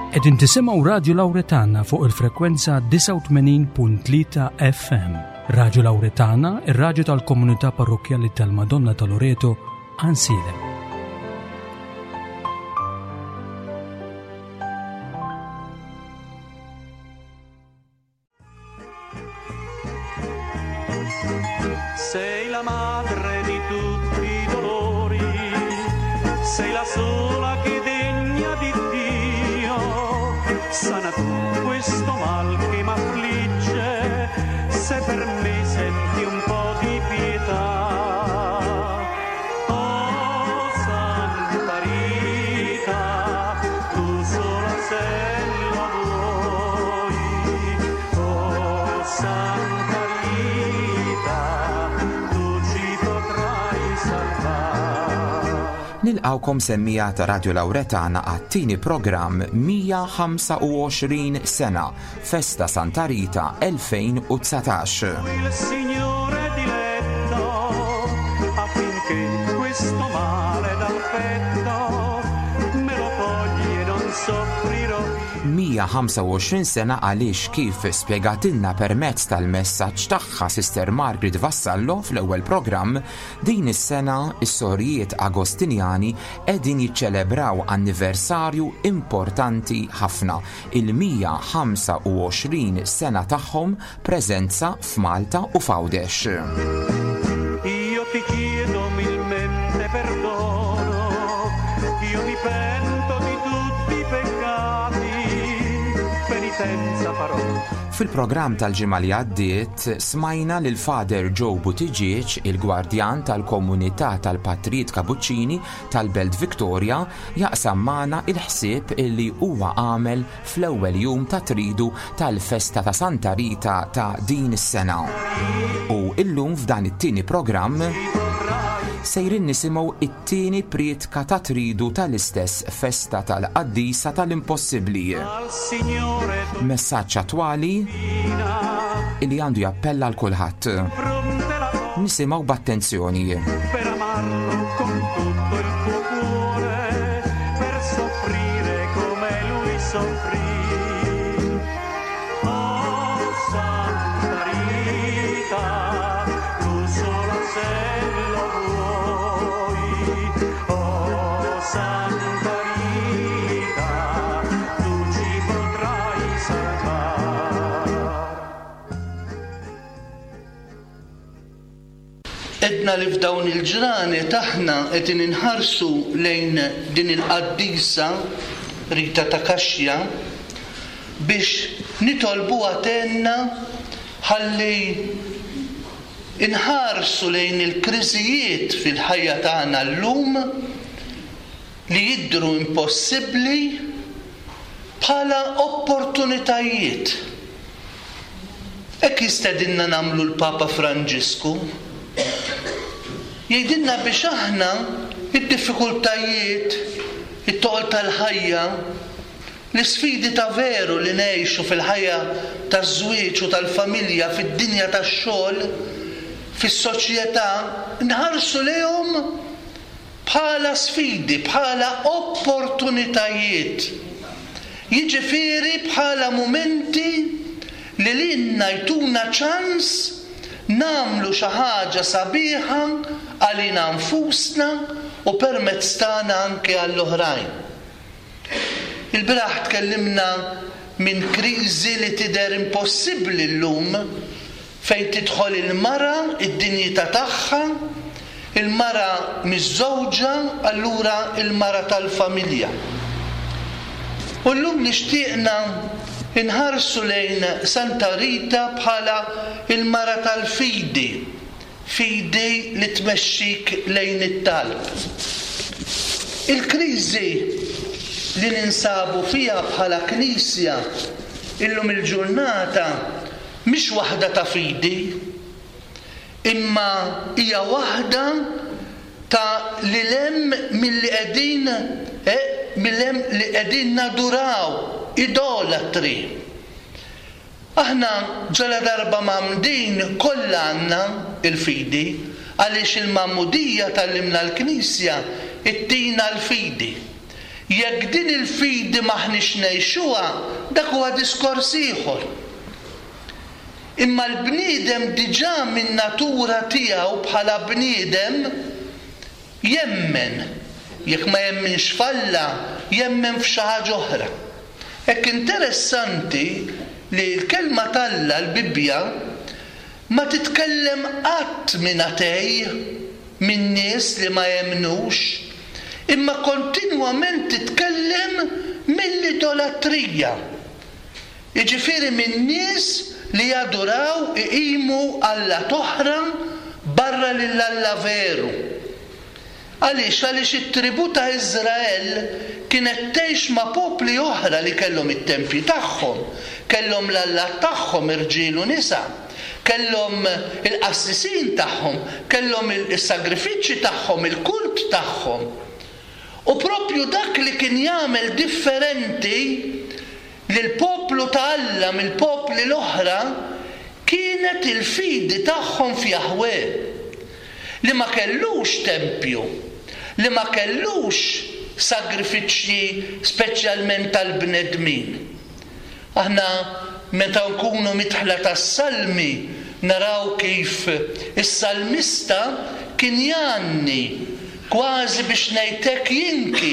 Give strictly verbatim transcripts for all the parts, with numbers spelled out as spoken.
Qegħdin tisimgħu Radju Lawretana fuq il-frekwenza tisa' u tmenin punt tlieta F M. Radju Lawretana, ir-radju tal-Komunità Parrokjali tal-Madonna ta' Loreto, Ansilem. Sei la madre di tutti i dolori, sei la sola che degna di Dio, sana tu questo mal che m'affligge, se per me senti un po' di pietà. Oh Santa Rita, tu sola sei la vuoi, oh Santa Nilqawkom semmija ta' Radju Lawretana għat-tieni programm mija ħamsa u għoxrin sena Festa Santa Rita elfejn u tsatax. Il Signore diletto affinché questo male dal petto me lo togli e non soffrirò. mija ħamsa u għoxrin sena għaliex kif spjegatilna permezz tal-messaġġ tagħha Sister Margaret Vassallo fl-ewwel programm, din is-sena is-Sorjiet Agostinjani qegħdin jiċċelebraw anniversarju importanti ħafna, il-mija ħamsa u għoxrin sena tagħhom preżenza f'Malta u f'Għawdex. Io ti chiedo umilmente perdono, io mi pento di tutti i peccati. Fil-programm tal-ġimgħa li għaddiet smajna lil Father Joe Buttigieg, il-gwardjan tal-komunità tal-Patrijiet Kapuċċini tal-Belt Victoria, jaqsam magħna il-ħsieb illi huwa għamel fl-ewwel jum ta' tridu tal-Festa ta' Santa Rita ta' din is-sena. U illum f'dan it-tieni programm sejrin nisimgħu it-tieni prietka ta' tridu tal-istess festa tal-qaddisa tal-impossibbli. Messaġġ attwali li għandu jappella l kulħadd. Nisimgħu b'attenzjoni. Edna li f'dawn il-ġrani taħna qed inħarsu lejn din il-qaddisa Rita ta' Kaxja biex nitolbu għatenna ħalli inħarsu lejn il-kriżijiet fil-ħajja tagħna llum li jidhru impossibbli bħala opportunitajiet. Hekk jistedinna nagħmlu l-Papa Franġisku. Jgħidilna biex aħna id-diffikultajiet, it-toqol tal-ħajja, l-isfidi ta' veru li ngħixu fil-ħajja taż-żwieġ u tal-familja, fid-dinja tax-xogħol, fis-soċjetà, nħarsu lejhom bħala sfidi, bħala opportunitajiet. Jiġifieri bħala mumenti li lilna jtuna ċans namlu xi ħaġa sabiħa għalina nfusna u permezz tagħna anke għall-oħrajn. Il-bieraħ tkellimna minn kriżi li tidher impossibbli llum fejn tidħol il-mara id-dinjità tagħha, il-mara miż-żewġa, allura il-mara tal-familja. U llum nixtieqna inħarsu lejn Santa Rita bħala il-mara tal-fidi, fidi li tmexxik lejn it-talb. Il-kriżi li ninsabu fiha bħala Knisja illum il-ġurnata mhix waħda ta' fidi, imma hija waħda ta' li lem milli qegħdin eh, mill-lem li qegħdin naduraw idolatri. Aħna ġala darba mamdin kollha għandna il-fidi għaliex il-mammudija tal-limna l-Knisja it-tina l-fidi. Jekk din il-fidi maħniex ngħixuha, dak huwa diskors ieħor. Imma l-bniedem diġà min natura tiegħu bħala bniedem jemmen. Jekk ma jemminx falla, jemmen f'xi ħaġa oħra. Hekk interessanti li l-kelma talla l-Bibbja ma titkellem qatt minn atej, minn nies li ma jemnux, imma kontinwament titkellem mill-idolatrija. Jiġifieri minn nies li jaduraw iqimu alla toħra barra lill-Alla veru. Għaliex għaliex it-tribu ta' Iżrael kienet tgħix ma' popli oħra li kellhom it-tempji tagħhom, kellhom l-alla tagħhom irġiel u nisa, kellhom il-qassisin tagħhom, kellhom is-sagrifiċċji tagħhom, il-kult tagħhom. U propju dak li kien jagħmel differenti lil poplu ta' Alla mill-popli l-oħra kienet il-fidi tagħhom f'Jahweh, li ma kellux tempju, li ma kellux sagrifiċċji speċjalment tal-bnedmin. Aħna meta nkunu mitħla tas-salmi naraw kif is-salmista kien janni kważi biex ngħidlek jinki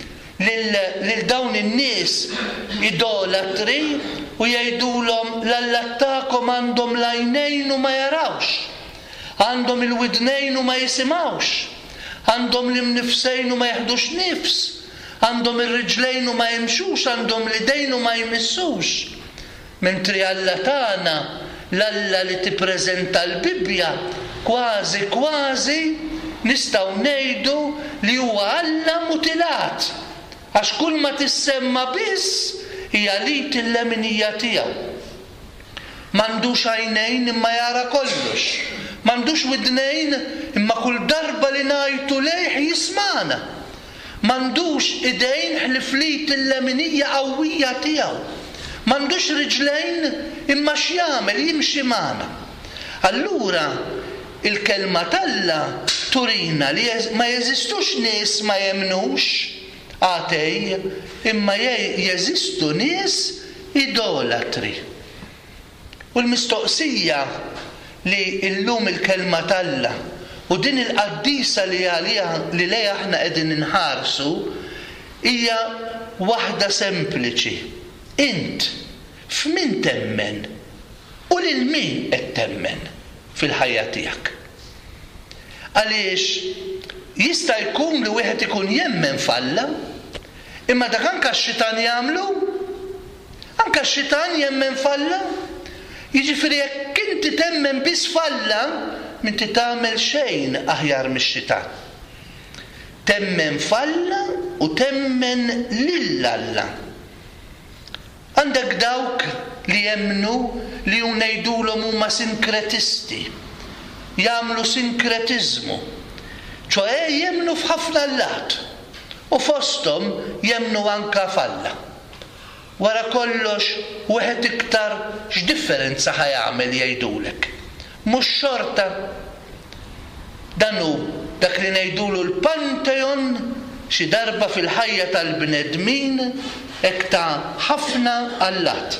lil dawn in-nies idolatri u jgħidulhom l-Alla tagħkom għandhom l-għajnejn u ma jarawx, għandhom il-widnejn u ma jisimgħux, għandhom l-imnifsejn u ma jaħdux nifs, għandhom ir-riġlejn u ma jimxux, għandhom l-idejn u ma jmissux. Mentri Alla tagħna, l-Alla li tippreżenta l-Bibbja, kważi kważi nistgħu ngħidu li huwa Alla mutilat, għax kull ma tissemma biss hija lit il-leminija tiegħu. M'għandux għajnejn imma jara kollox. M'għandux widnejn imma kull darba li ngħidu lejh jismana. M'għandux idejn ħliflit il-leminija qawwija tiegħu. M'għandux riġlejn imma x'jagħmel jimxi magħna. Allura il-kelma talla turina li ma jeżistux nies ma jemnux għatej, imma jeżistu nies idolatri. U l-mistoqsija li illum il-kelma talla u din il-qaddisa li għalija li lejha aħna qegħdin inħarsu hija waħda sempliċi. Int f'min temmen u lil min qed temmen fil-ħajja tiegħek. Għaliex jista' jkun li wieħed ikun jemmen falla, imma dak anke x-xitan jagħmlu, anke x-xitan jemmen falla. Jiġifieri jekk inti temmen biss falla, m'inti tagħmel xejn aħjar mix-xitan. Temmen falla u temmen lill-Alla. Għandek dawk li jemnu li ngħidulhom huma sinkretisti, jagħmlu sinkretiżmu, ċoe jemnu f'ħafna allat u fosthom jemnu anke falla. Wara kollox, wieħed iktar x'differenza ħajamel jgħidulek. Mhux xorta dan hu dak li ngħidulu l-Pantheon xi darba fil-ħajja tal-bnedmin hekk ta' ħafna allat.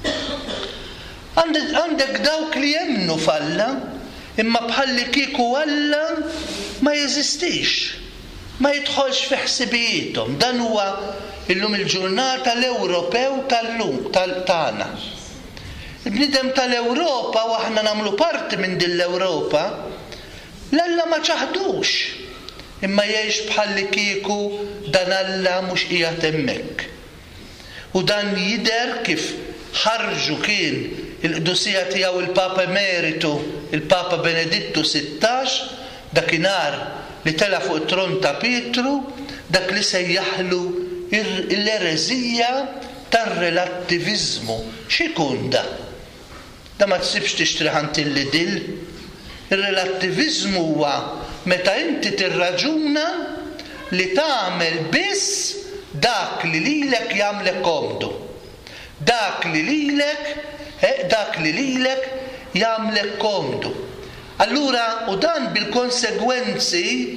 Għandek dawk li jemnu falla, imma bħalli kieku Alla ma jeżistix, ma jidħolx fi ħsibijietom. Dan huwa illum il-ġurnata l-Ewropew tal-lum tal-tana. Il-bnidem tal-Ewropa u aħna nagħmlu parti minn din l-Ewropa, l-Alla ma ċaħdux, imma jgħix bħalli kieku dan Alla mhux qiegħed hemmhekk. U dan jidher kif ħarġu kien il-qdusija tiegħu il-Papa Emeritu, il-Papa Benedittu sittax, dakinhar li tela fuq it-tron ta' Pietru, dak li sejjaħlu l-erezija tar-relattivizmu. X'ikun da? Da ma tsibx tixtri ħantilli-dil. Ir-relattivizmu huwa meta inti tirraġuna li tagħmel biss dak li lilek jagħmlek komdu. Dak li lilek, dak li lilek jagħmlek komdu. Allura u dan bil-konsegwenzi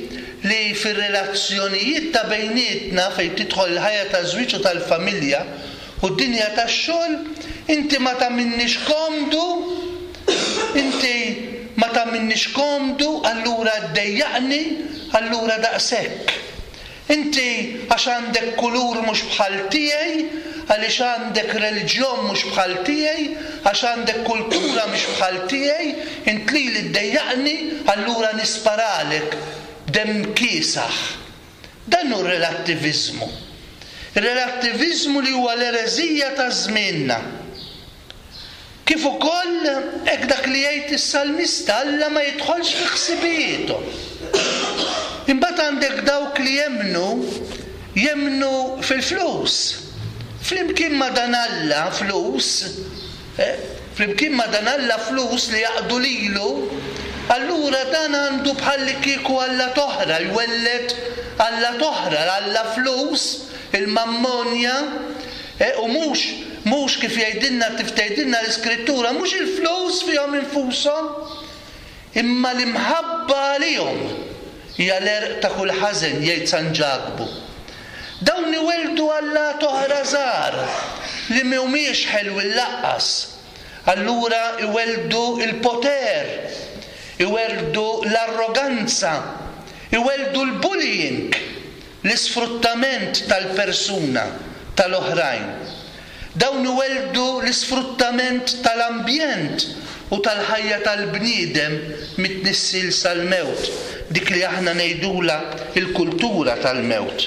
li fir-relazzjonijiet ta' bejnietna fejn tidħol il-ħajja ta' żwieġ u tal-familja u d-dinja tax-xogħol, inti ma tagħmilniex komdu, inti ma tagħmilniex komdu, allura ddejjaqni, allura daqshekk. Inti għax għandek kulur mhux bħal tiegħi, għaliex għandek reliġjon mhux bħal tiegħi, għax għandek kultura mhux bħal tiegħi, int lili ddejjaqni, allura nisparalek dem kiesaħ. Dan hu r-relattiviżmu. Ir-relattiviżmu li huwa l-ereżija ta' żmienna. Kif ukoll hekk dak li jgħid is-salmista Alla ma jidħolx fi ħsibietom. Imbagħad għandek dawk li jemnu jemnu fil-flus. Flimkien ma dan Alla flus, eh? flimkien ma dan Alla flus li jaqdu lilu, allura dan għandu bħalli kieku Alla toħra, jwellet Alla toħra, Alla flus, il-mammonja, eh? u mhux mhux kif jgħidilna tiftejdilna l-iskrittura, mhux il-flus fihom infushom, imma l-imħabba għalihom hija l-erq ta' kull ħażen jgħid San Ġagbu. Dawn iweldu Alla toħra żgħar li mhumiex ħelwi laqqas. Allura iweldu il-poter, iweldu l-arroganza, iweldu l-bullying, l-isfruttament tal-persuna tal-oħrajn. Dawn iweldu l-isfruttament tal-ambjent u tal-ħajja tal-bniedem mit-nissil sal-mewt, dik li aħna ngħidula il-kultura tal-mewt.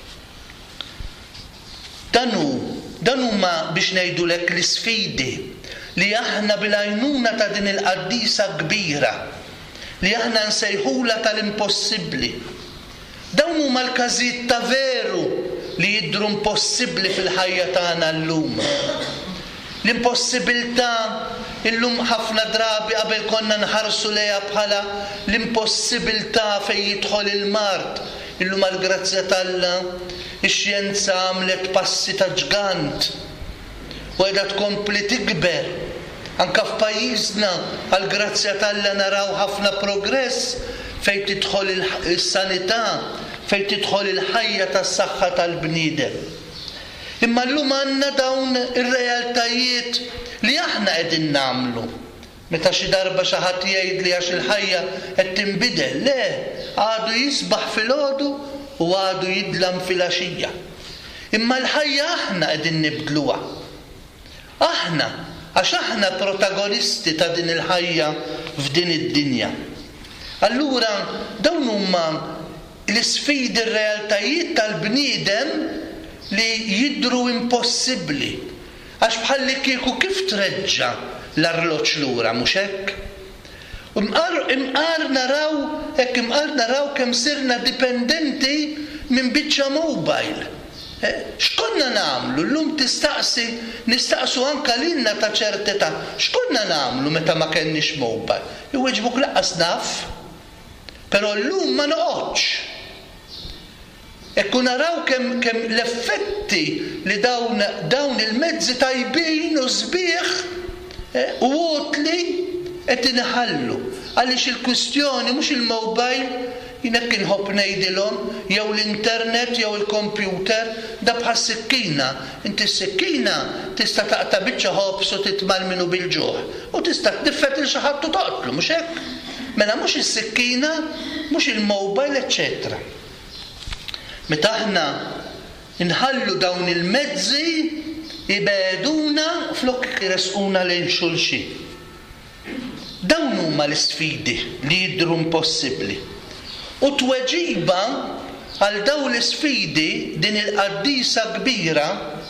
Danu, dan huma biex ngħidulek l-isfidi li aħna bil-għajnuna ta' din il-qaddisa kbira, li aħna nsejħula tal-impossibbli. Dawn huma l-każijiet ta' veru li jidhru impossibbli fil-ħajja tagħna llum. L-impossibilità illum ħafna drabi qabel konna nħarsu lejha bħala l-impossibilità fejn jidħol il-mart. Illum għall-grazzja t'Alla ix-xjenza għamlet passi ta' ġgant u qiegħda tkompli tikber. Anke f'pajjiżna għall-grazzja t'Alla naraw ħafna progress fejn tidħol is-sanità, fejn tidħol il-ħajja tas-saħħa tal-bniedem. Imma llum għandna dawn ir-realtajiet li aħna qegħdin nagħmlu. Meta xi darba xi ħadd jgħid li għax il-ħajja qed tinbidel, le, għadu jisbaħ filgħodu u għadu jidlam fil-għaxija. Imma l-ħajja aħna qegħdin nibdluha. Aħna, għax aħna protagonisti ta' din il-ħajja f'din id-dinja. Allura dawn huma l-isfidi r-realtajiet tal-bniedem li jidhru impossibbli. Għax bħalli kieku kif treġġa l-arloġġ lura, mhux hekk? Imqar naraw, hekk imqar naraw kemm sirna dipendenti minn biċċa mobile. X'konna nagħmlu? Llum tistaqsi, nistaqsu anke lilna ta' ċertità, x'konna nagħmlu meta ma kenniex mobile? Iweġbuk laqqas naf, però llum ma noqgħodx. Ekku naraw kemm kemm l-effetti li dawn dawn il-mezzi tajbin u sbieħ u utli qed inħallu. Għaliex il-kwistjoni mhux il-mobile jinek inħobb ngħidilhom jew l-internet jew il-computer da bħal sikkina. Inti s-sikkina tista' taqta' biċċa ħobs u titmal minnu bil-ġuħ u tista' tdiffet il xi ħadd u toqtlu, mhux hekk? Mela mhux is-sikkina, mhux il-mobile, eċċetera. Meta aħna inħallu dawn il-mezzi ibeduna flok jresquna lejn xulxin. Dawn huma l-isfidi li jidhru impossibbli. U tweġiba għal dawn l-isfidi din il-qaddisa kbira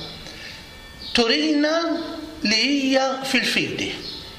turina li hija fil-fidi.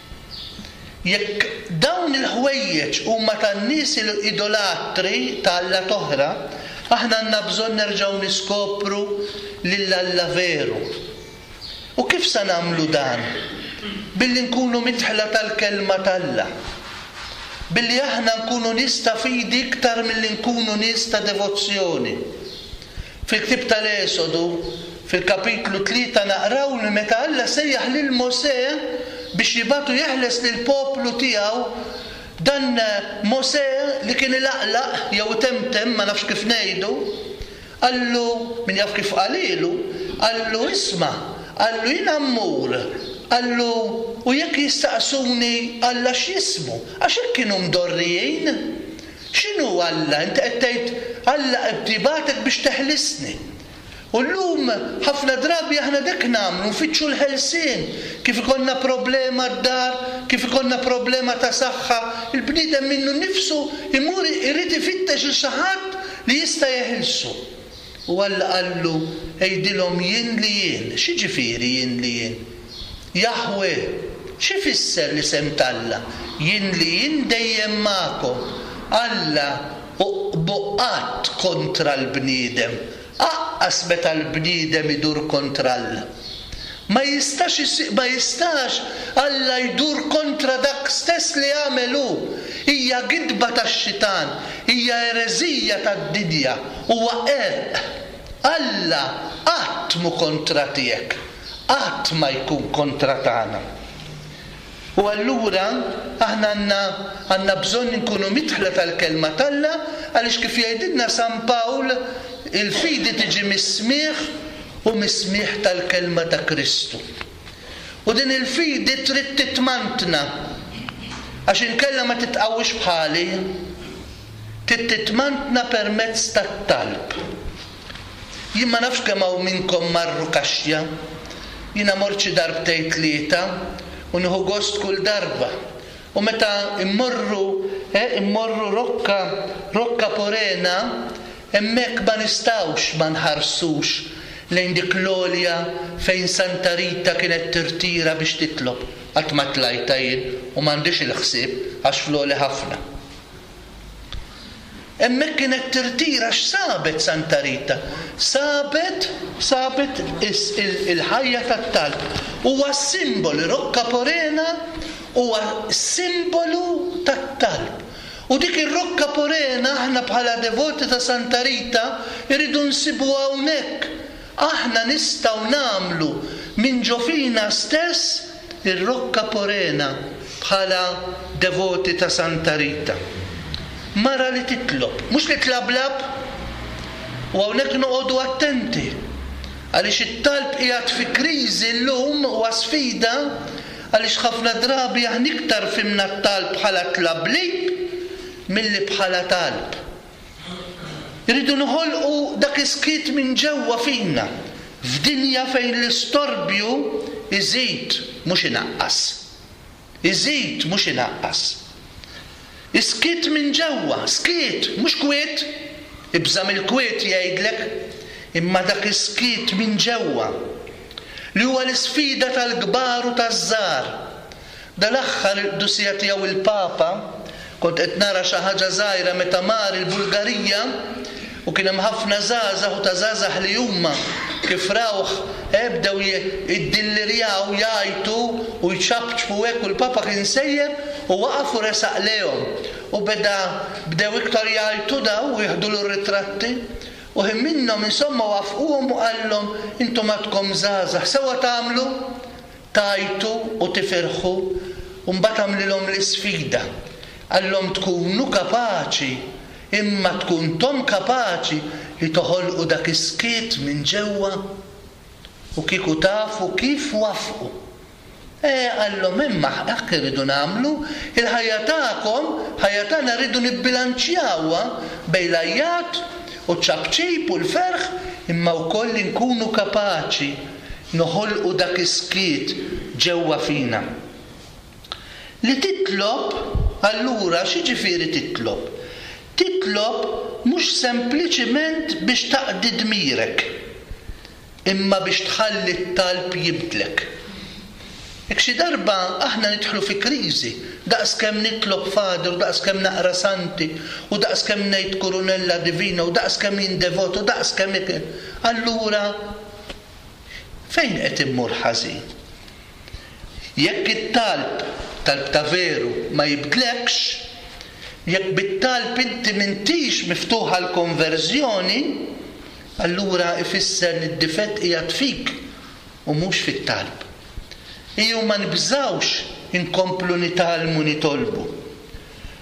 Jekk dawn il-ħwejjeġ huma tan-nies idolatri ta' Alla toħra, aħna għandna bżonn nerġgħu niskopru lil Alla veru. U kif se nagħmlu dan? Billi nkunu mitħla tal-kelma t'Alla. Billi aħna nkunu nies ta' fidi iktar milli nkunu nies ta' devozzjoni. Fil-ktieb tal-Esodu, fil-kapitlu tlieta naqraw li meta Alla sejjaħ lil Mosè biex jibatu jeħles lill poplu tiegħu Dan Mose li kien ilaqlaq jew temtem ma nafx kif ngħidu, qallu min jaf kif qalilu, qallu isma', qallu jien ammur, qallu u jekk jistaqsuni Alla x'jismu, għax hekk kienu mdorrijin. X'inhu Alla? Inti qed tgħid Alla qtibatek biex teħlisni. U llum ħafna drabi aħna dak nagħmlu nfittxu l-ħelsien, kif ikollna problema d-dar, kif ikollna problema ta' saħħa, il-bniedem minnu nnifsu imur irid ifittex il xi ħadd li jista' jeħilsu. U Alla qallu ejdilhom jien li jien, xi ġifieri jien li jien? Jahwe, xi fisser li sem Alla? Jien li jien dejjem magħkom. Alla buqqat kontra l-bniedem. Aqqas meta l-bniedem idur kontra Alla. Ma jistax ma jistax Alla jdur kontra dak stess li għamelu. Hija gidba tax-xitan, hija ereżija tad-dinja, huwa erq. Alla qatt mu kontra tiegħek, qatt ma jkun kontra tagħna. U allura aħna għandna għandna bżonn inkunu mitħla tal-kelma t'Alla għaliex kif jgħidilna San Pawl il-fidi tiġi mis-smigħ u mis-smigħ tal-kelma ta' Kristu. U din il-fidi trid titmantna għax inkella ma titqawwix bħali, trid titmantna permezz tat-talb. Jien ma nafx kemm hawn minnkom marru kaxja, jiena mort xi darbtejn tlieta u nieħu gost kull darba. U meta immorru eh, immorru Rocca Rocca Porena, hemmhekk ma nistgħux ma nħarsux lejn dik l-olja fejn Santa Rita kienet tirtira biex titlob. Qatt ma tlajta jien u m'għandix il-ħsieb għax floli ħafna. Hemmhekk kienet tirtira x'sabet Santa Rita? Sabet, sabet il-ħajja tat-talb. Huwa simbolu, Rocca Porena huwa simbolu tat-talb. U dik ir-Rocca Porena aħna bħala devoti ta' Santa Rita irridu nsibu hawnhekk. Aħna nistgħu nagħmlu minn ġofina stess ir-Rocca Porena bħala devoti ta' Santa Rita. Mara li titlob, mhux li tlablab, u hawnhekk noqogħdu attenti. Għaliex it-talb qiegħed fi kriżi llum huwa sfida għaliex ħafna drabi aħna iktar fimna t-talb bħala tlablib milli bħala talb. Irridu noħolqu dak iskit minn ġewwa fina, f'dinja fejn l-istorbju iżid mhux inaqqas. Iżid mhux inaqqas. Iskit minn ġewwa, skit, mhux kwiet, ibżam il-kwiet jgħidlek, imma dak iskit minn ġewwa li huwa l-isfida tal-kbar u taż-żgħar. Dal-aħħar id-dusija tiegħu il-Papa, kont qed nara xi ħaġa żgħira meta mar il-Bulgarija u kien hemm ħafna żgħażagħ u ta' żgħażagħ li huma kif rawh ebdew jiddillirjaw jgħajtu u jċabċbu hekk u l-Papa kien sejjer u waqaf u resaq lejhom. U beda bdew iktar jgħajtu daw u jieħdu l-ritratti u hemm minnhom insomma waqfuhom u qallhom intom għadkom żgħażagħ sewa tagħmlu tajtu u tifirħu u mbagħad għamlilhom l-isfida. Qallhom tkunu kapaċi imma tkun tom kapaċi li toħolqu dak iskiet minn ġewwa u kieku tafu kif wafqu. E għallhom imma hekk irridu nagħmlu, il-ħajja tagħkom, ħajja tagħna rridu nibbilanċjawha bejn l-ajjat u ċabċib u l-ferħ imma wkoll nkunu kapaċi noħolqu dak iskiet ġewwa fina. Li titlob allura xi ġifieri titlob? Titlob mhux sempliċiment biex taqdi dmirek, imma biex tħalli t-talb jibdlek. Jekk xi darba aħna nidħlu fi kriżi, daqskemm nitlob Fader, daqskemm naqra Santi, u daqskemm ngħid Kurunella Divina, u daqskemm jindevot, u daqskemm allura fejn qed immur ħażin? Jekk it-talb talb ta' veru ma jibdlekx, jekk bit-talb inti m'intix miftuħa l-konverżjoni, allura ifisser li d-difett qiegħed fik u mhux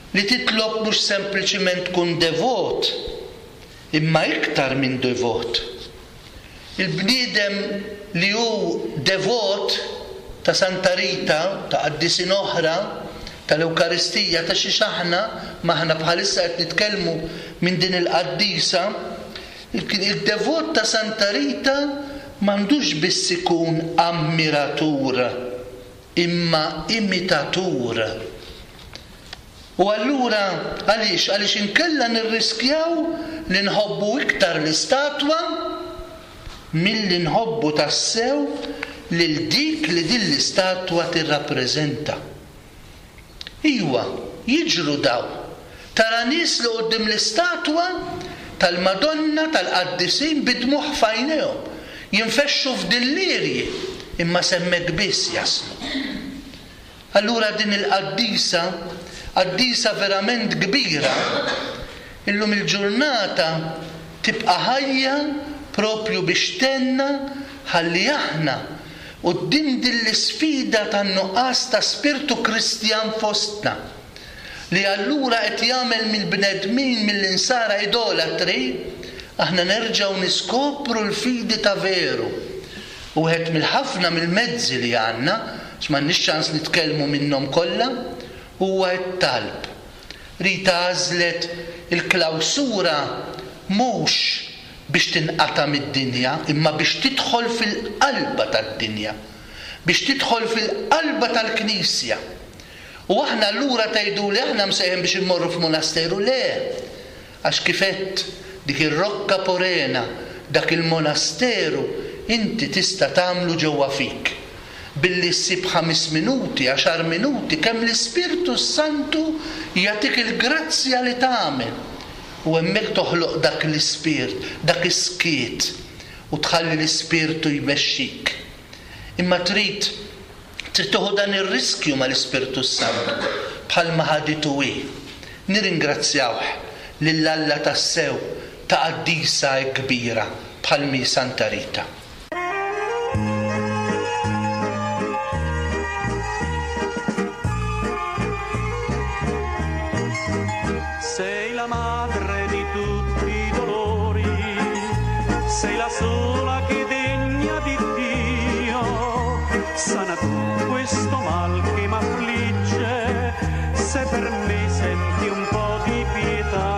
li titlob mhux sempliċiment tkun devot, imma iktar minn devot. Il-bniedem li hu devot ta' Santa Rita, ta' qaddisin oħra, tal-Ewkaristija ta' xi xaħna, ma aħna bħalissa qed nitkellmu minn din il-qaddisa, il-devot ta' Santa Rita m'għandux biss ikun ammiratur, imma imitatur. U allura għaliex għaliex inkella nirriskjaw li nħobbu iktar l-istatwa milli nħobbu tassew lil dik li din l-istatwa tirrappreżenta. Iwa, jiġru daw. Tara nies li qudiem l-istatwa tal-Madonna tal-Qaddisin bidmuħ f'għajnejhom, jinfexxu f'dillirji, imma semmek biss jaslu. Allura din il-qaddisa, qaddisa verament kbira, illum il-ġurnata tibqa' ħajja propju biex tenna ħalli aħna quddiem din l-isfida tan-nuqqas ta' spiritu Kristjan fostna, li allura qed jagħmel mill-bnedmin mill-insara idolatri, aħna nerġgħu niskopru l-fidi ta' veru. U wieħed mill-ħafna mill-mezzi li għandna, x'm'għandniex ċans nitkellmu minnhom kollha, huwa t-talb. Rita għażlet il-klawsura mhux biex tinqata' mid-dinja, imma biex tidħol fil-qalba tad-dinja, biex tidħol fil-qalba tal-Knisja. U aħna allura tgħiduli aħna msejħen biex immorru f'monasteru, le, għax kifett dik ir-rokka porena, dak il-monasteru, inti tista' tagħmlu ġewwa fik. Billi ssib ħames minuti, għaxar minuti, kemm l-Ispirtu Santu jagħtik il-grazzja li tagħmel. U hemmhekk toħloq dak l-ispirt, dak is-skiet, u tħalli l-Ispirtu jmexxik. Imma trid trid toħu dan ir-riskju mal-Ispirtu Santu bħalma ħaditu hi. Nirringrazzjawh lill-Alla tassew ta' qaddisa kbira bħalmi Santa Rita. Sei la madre di tutti i dolori, sei la sola che degna di Dio, sana tu questo mal che m'affligge, se per me senti un po' di pietà.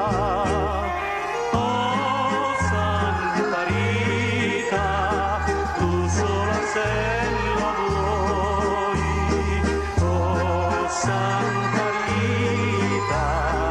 Oh Santa Rita, tu sola se lo vuoi, oh Santa Rita,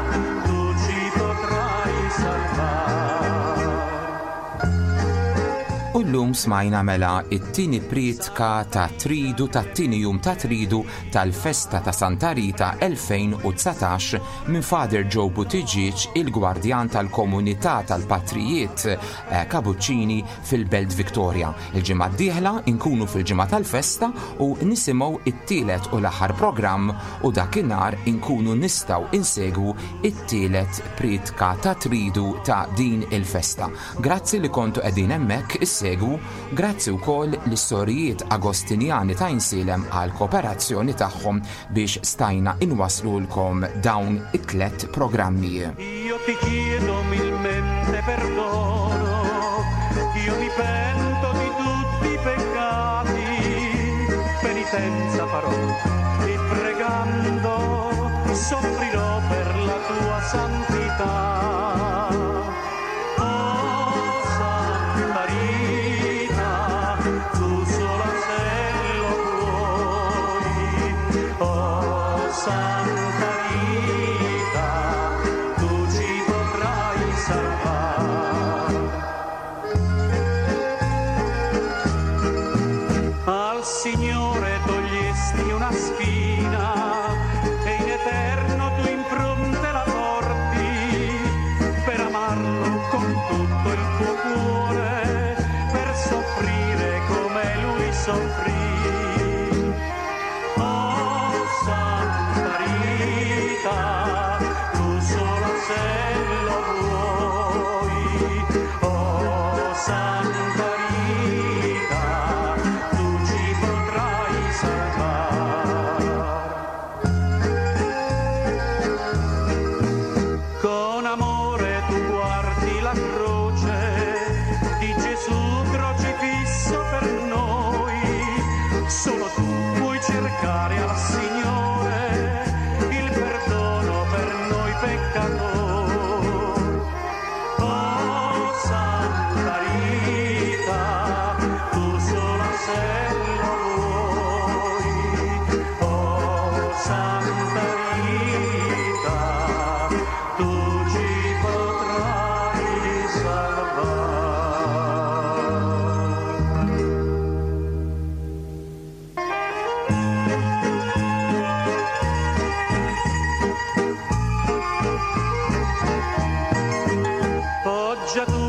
u llum smajna mela it-tieni pritka ta' tridu ta' tieni jum ta' tridu tal-festa ta' Santa Rita elfejn u tsatax minn Father Joe Buttigieg, il-gwardjan tal-komunità tal-Patrijiet Kabuċċini fil-Belt Victoria. Il-ġimgħa d-dieħla inkunu fil-ġimgħa tal-festa u nisimgħu it-tielet u l-aħħar programm u dakinhar inkunu nistgħu insegwu it-tielet pritka ta' tridu ta' din il-festa. Grazzi li kontu qegħdin hemmhekk issegwu, grazzi wkoll l-istorijiet Agostinjani ta' Insilem għal kooperazzjoni tagħhom biex stajna inwaslulkom dawn it-tlet programmi. Io ti chiedo milmente perdono, io mi pento di tutti i peccati, penitenza farò e pregando soffrirò per la tua santità. Signore togliesti una spina e in eterno tu impronte la porti per amarlo con tutto il tuo cuore, per soffrire come lui soffrì. Oh Santa Rita, tu sola se lo vuoi, oh Santa mangiatura